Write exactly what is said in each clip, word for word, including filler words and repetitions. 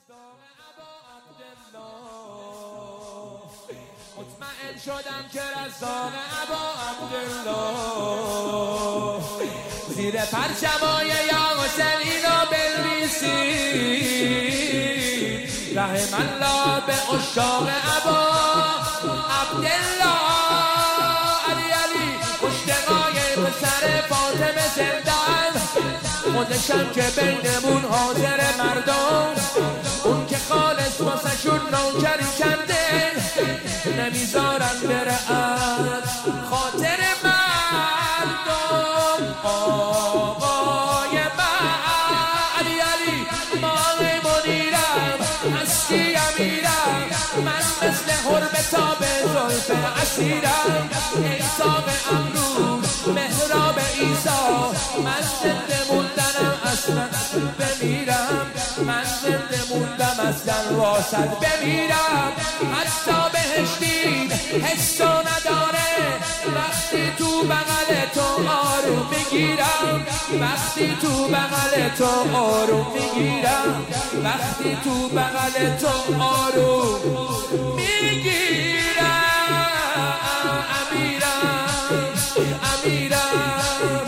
دستان ابا عبدالله مطمئن شدم که رزاق ابا عبدالله زیر پرچمای یا حسین اینو بنویسید رحم الله به عشاق ابا عبدالله علی علی پشتقای پسر فاطمه زندان خودشم که بینمون حاضر مردم اون که خالص واسه شون نوکری کرده نمیذارن بره از خاطر مردم آقای من علی علی ماه منیرم هستی امیرم من مثل حرب تاب زلف اسیرم ای ساق امروز مهراب ایسا من زنده موندنم اصلا بمیرم من زنده موندم اصلا واسد بمیرم حتی بهشتی حسو نداره وقتی تو بغل تو آروم میگیرم وقتی تو بغل تو آروم میگیرم وقتی تو بغل تو آروم میگیرم امیرم امیرم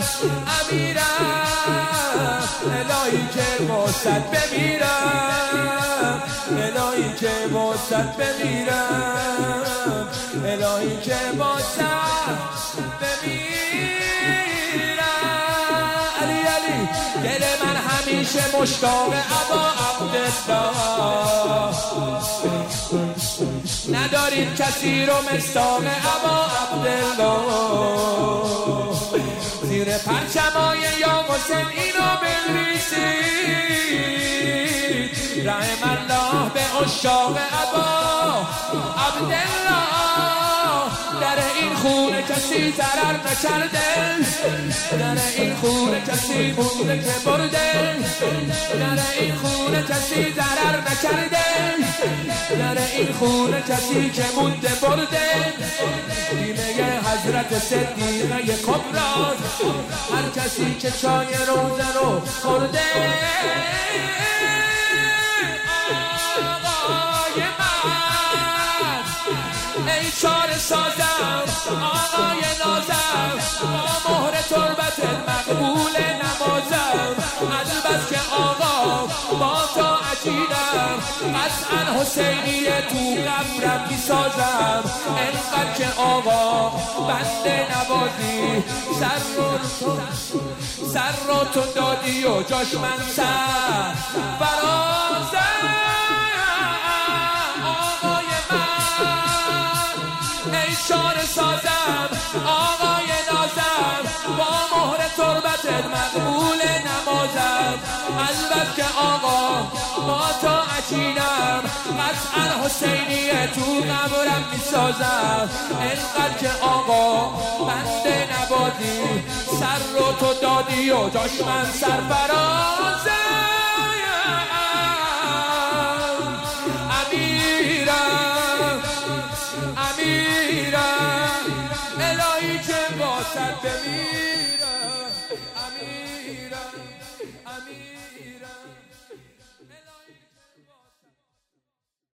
امیرم الهی که واسد بمیرم الهی که واسد بمیرم الهی که واسد بمیرم علی علی دل من همیشه مشتاق ابا عبدالله نداریم کسی رو مصداق ابا عبدالله زیر پرچمای یا حسین اینو بنویسید رحم الله به عشاق ابا عبدالله در این خونه کسی ضرر نکرده در این خونه کسی مونده که برده در این خونه کسی ضرر نکرده در این خونه کسی که مونده برده بیمه حضرت صدیقه کبرا هر کسی که چای روزه رو خورده آقای من ای چاره سازم آقای نازم با مهر تربت مقبول نمازم البته که آقا با تا عجیدم قطعا حسینی تو قبرم میسازم انقدر که آقا بنده نوازی سر رو تو سر رو تو دادی و جاش من سر فرازم آقای من ای چاره سازم آقای نازم با مهر تربت مقبول نمازم البته که آقا با تا عجینم قطعا حسینی تو قبرم میسازم انقدر که آقا بنده نبادی سر رو تو دادی و جاش من سرفرازم امیرم امیرم الهی که واسد بمیرم